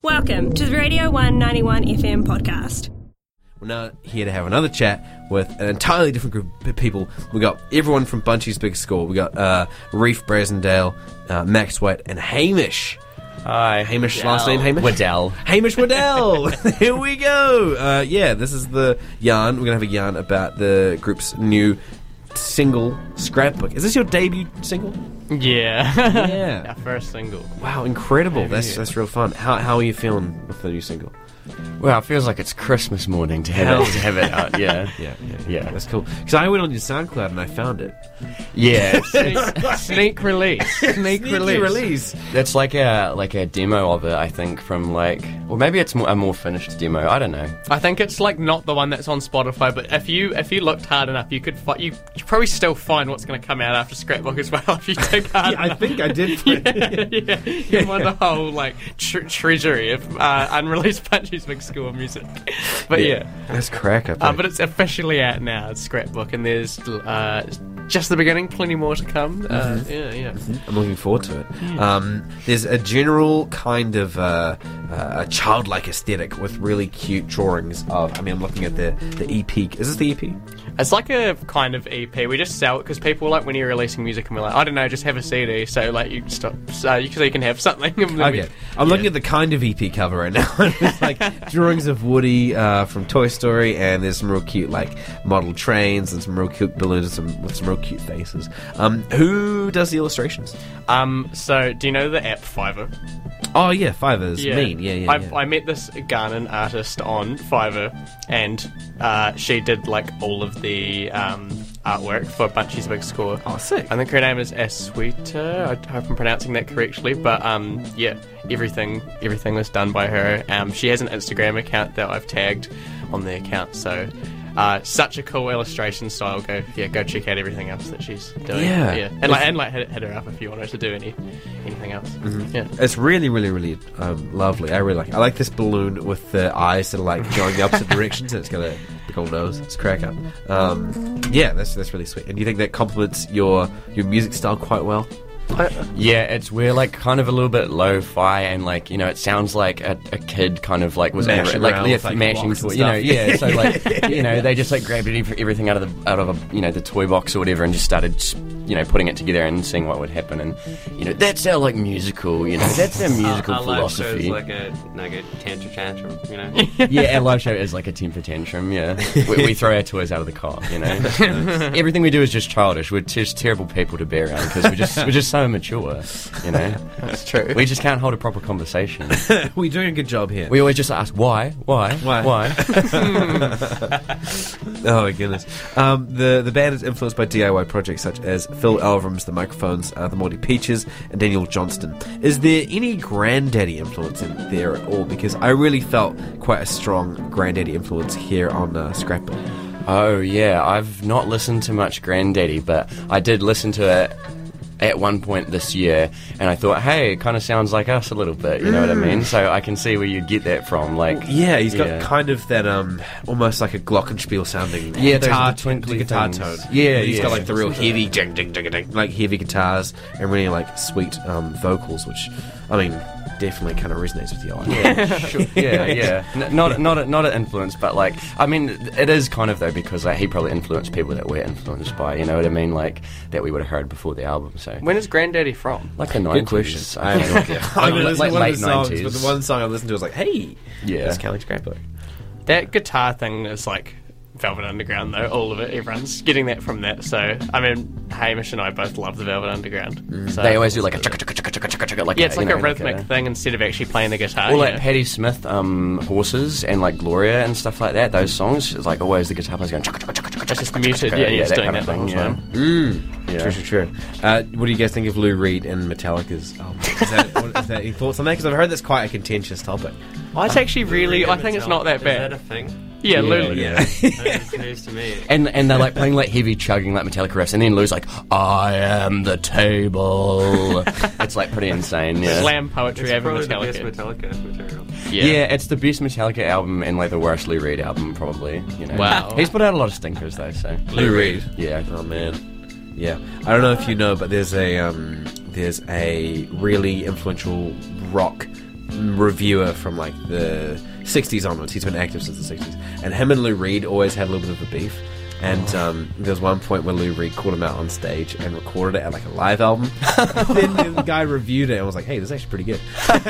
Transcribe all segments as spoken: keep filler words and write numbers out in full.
Welcome to the Radio one ninety-one F M podcast. We're now here to have another chat with an entirely different group of people. We got everyone from Bunchy's Big Score. We got uh, Reef Brasendale, uh, Max White, and Hamish. Hi. Hamish, Waddell. Last name Hamish? Waddell. Hamish Waddell. Here we go. Uh, yeah, this is the yarn. We're going to have a yarn about the group's new single, Scrapbook. Is this your debut single? Yeah. Yeah. Our first single. Wow, incredible. Maybe, That's yeah. that's real fun. How how are you feeling with the new single? Well, it feels like it's Christmas morning to have Hell it to have it out. Yeah, Yeah, yeah, Yeah. That's cool. Because I went on your SoundCloud and I found it. yeah. It's, Sneak, sneak release. Sneak Sneaky release. release. it's like a like a demo of it. I think from like, or maybe it's more, a more finished demo. I don't know. I think it's like not the one that's on Spotify, but if you if you looked hard enough, you could fi- you you probably still find what's going to come out after Scrapbook as well if you dig hard Yeah, I enough. think I did. yeah, yeah. You find a whole like tre- treasury of uh, unreleased Bunchy's Big Score music. But yeah, That's crack up. uh, but it's officially out now. It's Scrapbook, and there's uh, just the beginning. Plenty more to come. Uh, yeah, yeah. I'm looking forward to it. Um, there's a general kind of uh, uh, a childlike aesthetic with really cute drawings of. I mean, I'm looking at the the E P. Is this the E P? It's like a kind of E P. We just sell it because people like when you're releasing music and we're like, I don't know, just have a C D. So like you stop, so you, so you can have something. And then we- Okay, I'm looking at the kind of E P cover right now. It's like drawings of Woody uh, from Toy Story, and there's some real cute like model trains and some real cute balloons and some, with some real cute faces. Um, who does the illustrations? Um. So do you know the app Fiverr? Oh yeah, Fiverr's mean. Yeah, yeah. I, yeah. I met this Ghanaian artist on Fiverr, and uh, she did like all of the um, artwork for Bunchy's Big Score. Oh, sick. I think her name is Aswita. I hope I'm pronouncing that correctly. But um, yeah, everything everything was done by her. Um, she has an Instagram account that I've tagged on the account. So uh, such a cool illustration style. Go yeah, go check out everything else that she's doing. Yeah. yeah, and like and like hit, hit her up if you want her to do any anything else. Mm-hmm. Yeah. It's really, really, really um, lovely. I really like it. I like this balloon with the eyes that are like going the opposite directions, and it's got a big old nose. It's crack up. Um, yeah, that's that's really sweet. And do you think that complements your your music style quite well? Yeah, it's we're like kind of a little bit lo-fi and like, you know, it sounds like a, a kid kind of like was Mashing like around yeah, with, like, mashing blocks and toy, you know, stuff. yeah. So like, you know, they just like grabbed every- everything out of the out of a, you know, the toy box or whatever and just started, you know, putting it together and seeing what would happen. And you know, that's our like musical, you know, that's our musical our, our live show philosophy. is like a like a tantrum tantrum, you know. Yeah, our live show is like a temper tantrum. Yeah, we, we throw our toys out of the car. You know, everything we do is just childish. We're just terrible people to be around because we're just we're just so immature. You know, That's true. we just can't hold a proper conversation. We're doing a good job here. We always just ask why, why, Why? why. Oh my goodness. Um, the the band is influenced by D I Y projects such as Phil Elvrum's The Microphones, uh, The Moldy Peaches, and Daniel Johnston. Is there any Granddaddy influence in there at all? Because I really felt quite a strong Granddaddy influence here on uh, Scrapbook. Oh yeah, I've not listened to much Granddaddy, but I did listen to it at one point this year, and I thought, hey, it kind of sounds like us a little bit, you know what I mean? So I can see where you get that from, like... Yeah, he's got yeah. kind of that, um, almost like a glockenspiel sounding Yeah, those guitar, are the twinkly guitar things. tone. Yeah, He's yeah. got like the real heavy, ding, ding, ding, ding, like heavy guitars and really like sweet um, vocals, which, I mean, definitely kind of resonates with you. I like. Yeah, sure. yeah, yeah. N- not, not, a, not an influence, but like, I mean, it is kind of though because like, he probably influenced people that we're influenced by. You know what I mean? Like that we would have heard before the album. So When is Granddaddy from? like the nineties. Good question. I I have no think. idea. I Like- listened like to one late of the songs, nineties. but the one song I listened to was like, hey, Yeah. that's kind of like Scrapbook. That guitar thing is like Velvet Underground, though. All of it, everyone's getting that from that. So, I mean, Hamish and I both love the Velvet Underground. So, They always do like a chugga chugga chugga chugga chugga like yeah, a, it's you like know, a rhythmic a- thing instead of actually playing the guitar. Or like yeah. Patti Smith, um, Horses and like Gloria and stuff like that. Those songs, it's like always the guitar player's going chugga chugga chugga chugga. It's just muted, yeah, yeah, it's that doing kind of that the thing. whole Yeah. time. Mm. Yeah. True, true, true. Uh, what do you guys think of Lou Reed and Metallica's album? Is that, what, is that any thoughts on that? Because I've heard that's quite a contentious topic. Oh, it's actually really, I think it's not that Is bad. that a thing? Yeah, Yeah, Lulu. yeah. That's news to me. And and they're like playing like heavy chugging like Metallica riffs, and then Lou's like, "I am the table." It's like pretty insane. Yeah. Slam poetry It's over probably the best Metallica. Metallica material. Yeah. Yeah, it's the best Metallica album and like the worst Lou Reed album probably. You know. Wow. He's put out a lot of stinkers though. So Lou Reed. yeah. Oh man, yeah. I don't know if you know, but there's a um, there's a really influential rock reviewer from like the sixties onwards. He's been active since the sixties, and him and Lou Reed always had a little bit of a beef. And um, there was one point where Lou Reed called him out on stage and recorded it at like a live album. Then the guy reviewed it and was like, "Hey, this is actually pretty good."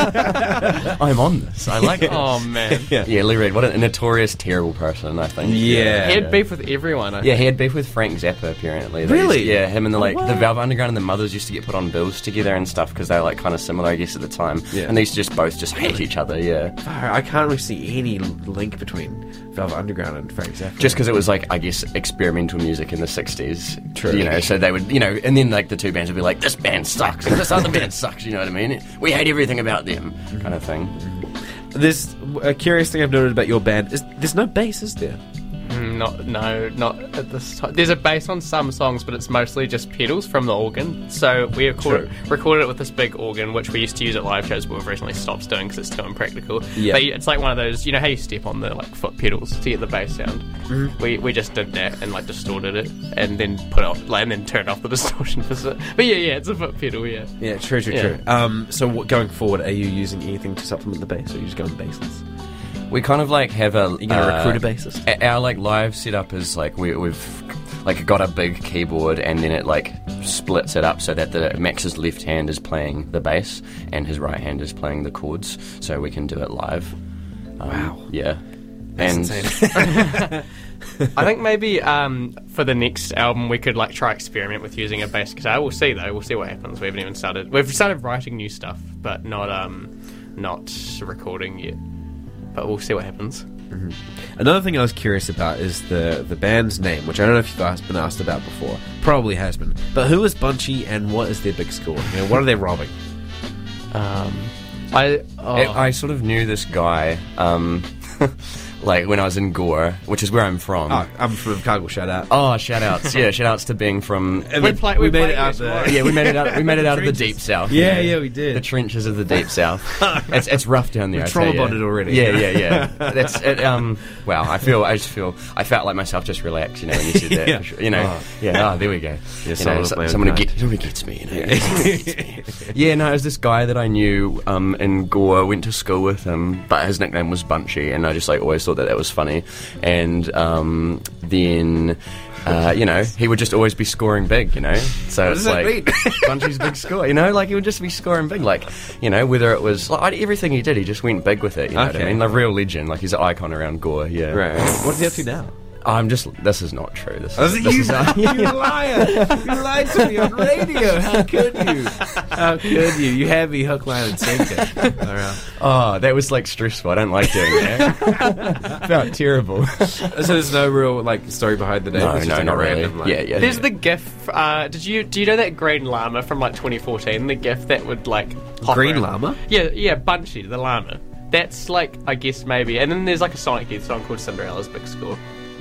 I'm on this. I like it. Oh man. Yeah. Yeah, Lou Reed, what a notorious terrible person, I think. Yeah. He had beef with everyone. I Yeah, he had beef with Frank Zappa, apparently. They Really? used to- yeah, him and the like what? the Velvet Underground and the Mothers used to get put on bills together and stuff because they were like kind of similar, I guess, at the time. Yeah. And they used to just both just hate each other. Yeah, I can't really see any link between Velvet Underground and Frank Zappa. just because it was like I guess experimental music in the sixties. True. You know, so they would you know, and then like the two bands would be like, this band sucks, and this other band sucks. You know what I mean? We hate everything about them, kind of thing. There's a curious thing I've noted about your band is there's no bass, is there? Mm, Not, no, not at this time. There's a bass on some songs, but it's mostly just pedals from the organ. So we recorded, recorded it with this big organ, which we used to use at live shows, but we've recently stopped doing because it's too impractical. Yeah. But it's like one of those, you know how you step on the like foot pedals to get the bass sound. Mm-hmm. We we just did that and like distorted it, and then put off, like, and then turned off the distortion for. So, but yeah, yeah, it's a foot pedal, yeah. Yeah, true, true, Yeah. true. Um, so what, going forward, are you using anything to supplement the bass, or are you just going bassless? We kind of like have a. You gonna uh, recruit a bassist? a- Our like live setup is like we, we've like got a big keyboard and then it like splits it up so that the Max's left hand is playing the bass and his right hand is playing the chords, so we can do it live. Um, Wow. Yeah. That's and insane. I think maybe um, for the next album we could like try experiment with using a bass guitar. We'll see though. We'll see what happens. We haven't even started. We've started writing new stuff, but not um, not recording yet. But we'll see what happens. Another thing I was curious about is the the band's name, which I don't know if you've asked, been asked about before. Probably has been. But who is Bunchy and what is their big score? You know, what are they robbing? Um, I oh, I, I sort of knew this guy, um, like when I was in Gore, which is where I'm from. Oh, I'm from Cargill, shout out. Oh, shout outs! Yeah, shout outs to being from. And we play- we made played it out this there. one. Yeah, we made it out. We made it out of the deep south. Yeah, yeah, we did. The trenches of the deep south. It's it's rough down there. We're I tell trauma ya. bonded already. Yeah, yeah, yeah. That's it, um. Wow, I feel. I just feel. I felt like myself just relax. You know, when you said that. Yeah. For sure. You know. Oh. Yeah. Oh, there we go. Yeah, you someone know, was so, playing someone who with get, someone who gets me. You know. Yeah. No, it was this guy that I knew um in Gore. Went to school with him, but his nickname was Bunchy, and I just like always thought that that was funny. And um then. Uh, you know, he would just always be scoring big, you know? So What it's does that like, mean? Bunchy's big score, you know? Like, he would just be scoring big. Like, you know, whether it was, like, everything he did, he just went big with it, you know what Okay. I mean? Like, real legend. Like, he's an icon around Gore, yeah. Right. What is he up to now? I'm just, this is not true. This Oh, is, is it this you, is not, you liar! You lied to me on radio. How could you? How could you? You had me hook, line, and sinker. All right. oh, that was, like, stressful. I don't like doing that. Felt terrible. So there's no real like story behind the name. No, it's just no, like not a really. random, like, Yeah, yeah. there's the GIF. Uh, did you do you know that green llama from like twenty fourteen? The GIF that would like hop Green around? llama? Yeah, yeah, Bunchy the llama. That's like I guess maybe. And then there's like a Sonic Youth song called Cinderella's Big Score.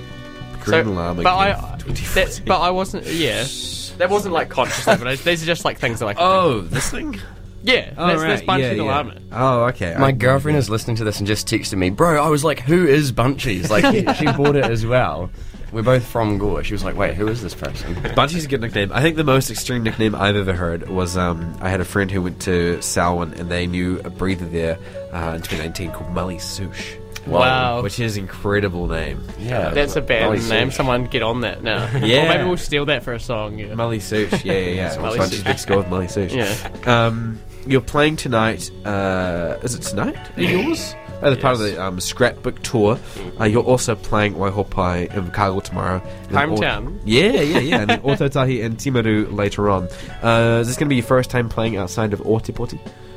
Green So- llama. But gift, I, twenty that's, but I wasn't. Yeah, that wasn't like conscious. But I- these are just like things that I. Oh, this thing. yeah, Oh, that's, right. that's Bunchy yeah, the yeah. llama. Oh, okay. My I- girlfriend is listening to this and just texted me, bro, I was like, who is Bunchy's? Like, she bought it as well. We're both from Gore. She was like, wait, who is this person? Bunchy's a good nickname. I think the most extreme nickname I've ever heard was um, I had a friend who went to Selwyn and they knew a breather there uh, in twenty nineteen called Mully Sush. Wow. Which is an incredible name. Yeah. That's a band Molly name. Sush. Someone get on that now. Yeah. Or maybe we'll steal that for a song. Yeah. Mully Sush, yeah, yeah, yeah. Mully Bunchy's Sush. big score with Mully Sush. Yeah. Um, you're playing tonight. Uh, is it tonight? Are yours? As part of the um, Scrapbook tour, uh, you're also playing Waihopai in Cargill tomorrow. And then Hometown. Au- yeah, yeah, yeah. And then Ototahi and Timaru later on. Uh, is this going to be your first time playing outside of Otepoti?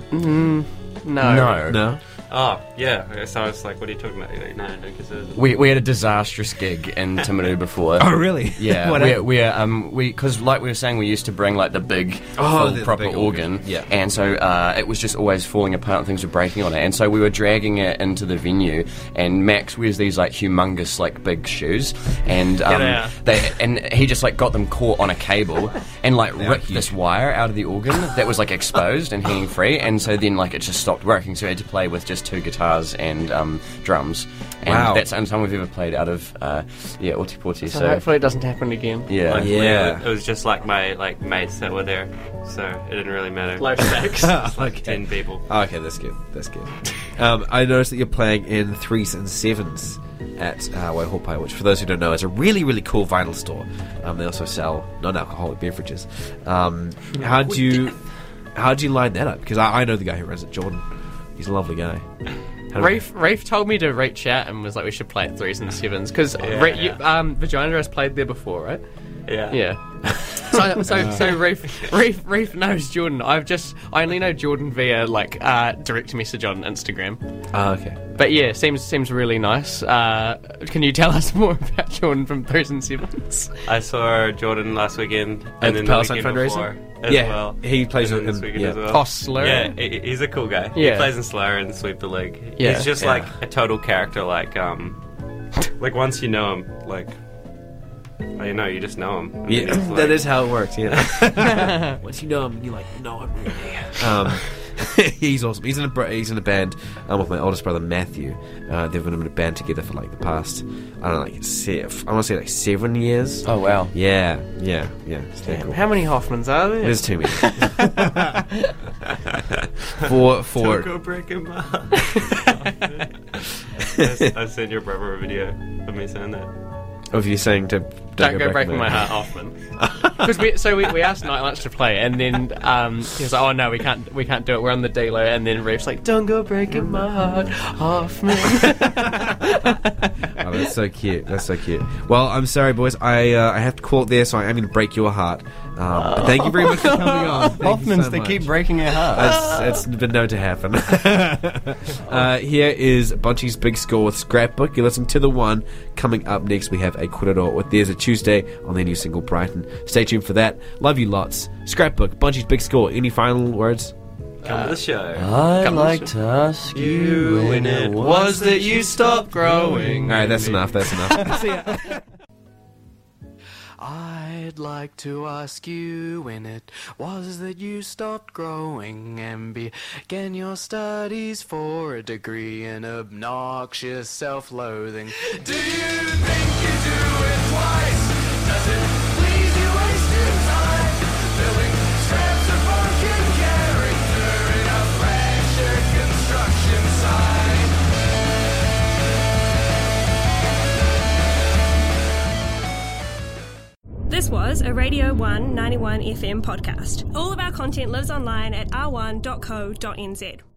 No. No. No. Oh, yeah. So I was like, what are you talking about? You're like, no, I don't consider it. We, we had a disastrous gig in Timaru before. Oh, really? Yeah, What we're, happened? we're um we because like we were saying, we used to bring like the big Oh, full the proper big organ, organ. Yeah. and so uh, it was just always falling apart and things were breaking on it, and so we were dragging it into the venue, and Max wears these like humongous like big shoes, and um Yeah. they and he just like got them caught on a cable and like They are ripped huge. this wire out of the organ that was like exposed and hanging free, and so then like it just stopped working, so we had to play with just two guitars and um, drums. And Wow. that's the only time we've ever played out of uh, yeah, Otipoti. So, So, hopefully it doesn't happen again. yeah. Like, Yeah. It was just like my like mates that were there, so it didn't really matter. Low stakes. Okay. Ten people. Okay, that's good. That's good. um, I noticed that you're playing in threes and sevens at uh, Waihopai, which, for those who don't know, is a really, really cool vinyl store. Um, they also sell non-alcoholic beverages. Um, how do you how do you line that up? Because I, I know the guy who runs it, Jordan. He's a lovely guy. How do we- Rafe, Rafe told me to reach out and was like, we should play at threes and sevens. Because Yeah, yeah. um, Vagina has played there before, right? Yeah. Yeah. so, so, so Rafe, Rafe, Rafe knows Jordan. I've just, I only know Jordan via like uh, direct message on Instagram. Ah, okay. But yeah, seems seems really nice. Uh, can you tell us more about Jordan from threes and sevens? I saw Jordan last weekend At and the then Palestine the weekend fundraiser? before as Yeah, well. he plays And then in- this weekend yeah. as well. Oh, Slur? Yeah, he- he's a cool guy. Yeah. He plays in Slayer and Sweep the League. Yeah. He's just Yeah. like a total character. Like um, like once you know him, like. Oh, you know, you just know him. And Yeah, then he's like- that is how it works. Yeah. Once you know him, you like know him really. Um, he's awesome. He's in a br- he's in a band um, with my oldest brother Matthew. Uh, they've been in a band together for like the past I don't know, like se- I want to say like seven years. Oh, wow. Yeah, yeah, yeah. It's very cool. How many Hoffmans are there? There's too many. for for Don't go breaking my heart. I I sent your brother a video of me saying that. of you saying to Don't go breaking my heart, Hoffman. Because we, so we, we asked Night Lunch to play, and then um, he was like, "Oh no, we can't, we can't do it. We're on the D-Lo." And then Reef's like, "Don't go breaking my heart, Hoffman." Oh, that's so cute. That's so cute. Well, I'm sorry, boys. I uh, I have to call it there, so I am going to break your heart. Um, but thank you very much for coming on. Thank you Hoffmans, so they much. keep breaking our hearts. It's, it's been known to happen. uh, here is Bunchy's Big Score with Scrapbook. You're listening to The One. Coming up next, we have a Korero with There's a Tuesday on their new single, Brighton. Stay tuned for that. Love you lots. Scrapbook, Bunchy's Big Score. Any final words? Come to the show. I'd like to ask you when it was that you stopped growing. All right, that's enough. That's enough. See ya. I'd like to ask you when it was that you stopped growing and began your studies for a degree in obnoxious self-loathing. Do you think you do it twice? Does it please you wasting time? Filling scraps of broken character in a fractured construction site. This was a Radio one ninety-one F M podcast. All of our content lives online at r one dot co dot n z.